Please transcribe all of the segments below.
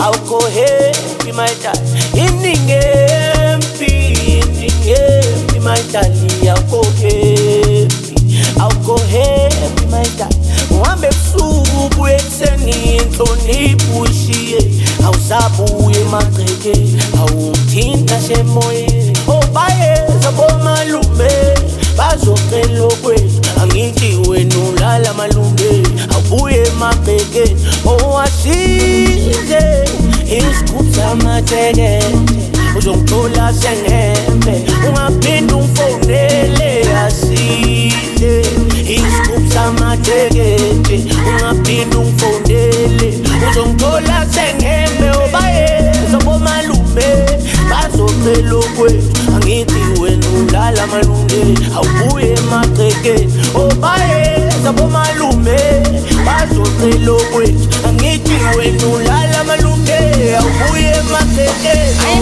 awukho happy my darling, iningempi my darling, awukho happy my darling. Uhambe ebusuku ubuye ekuseni inhlonipho ushiye, awusabuye emagceke, awungithinta semoyeni. Bayeza bomalume bazocela okwethu, angithi wena ulala malume, awubuye emabhekeni. Owasize isigubhu samatekete, uzongithola sengembe, ungaphinda ungifowunele asize isigubhu samatekete, ungaphinda ungifowunele, uzongithola sengembe. Bayeza bomalume bazocela okwethu, angithi wena ulala malume, awubuye emagcekeni. Bayeza bomalume bazocela okwethu, angithi wena ulala malume, awubuye emagcekeni. Ayi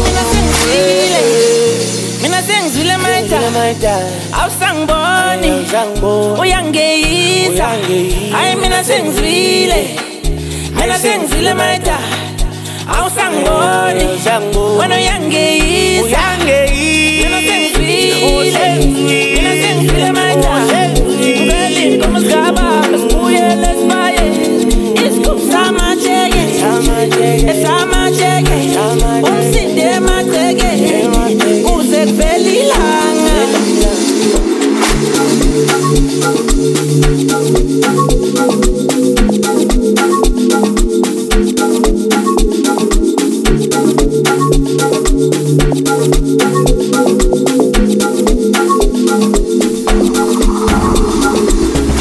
mina sengizwile mayda, awusangiboni uyangeyisa. Ayi mina sengizwile mayda, awusangiboni wena uyangeyisa. Mina sengizwile